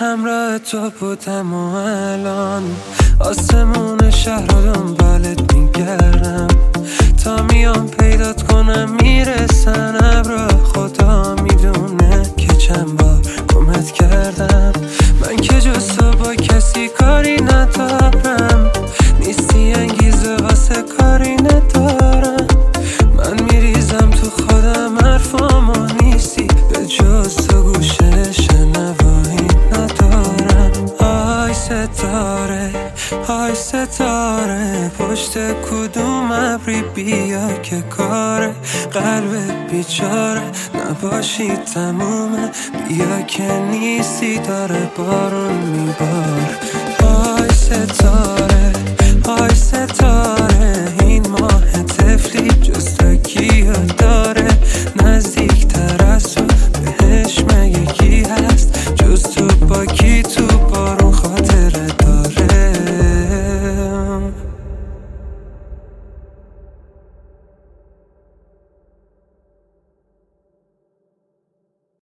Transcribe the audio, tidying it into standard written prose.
همراه تو بودم و الان آسمون شهر رو دنبالت میگردم تا میام پیدات کنم میرسن ابرا. خدا میدونه که چند بار گمت کردم من که جز تو با کسی کاری ندارم. نیستی انگیزه واسه کاری ندارم. من میریزم تو خودم حرفامو نیستی به جز تو گوشه شنوایی ندارم. آی ستاره آی ستاره پشت کدوم ابری بیا که کار قلب بیچاره نباشی تمومه. بیا که نیستی داره بارون میبار. آی ستاره آی ستاره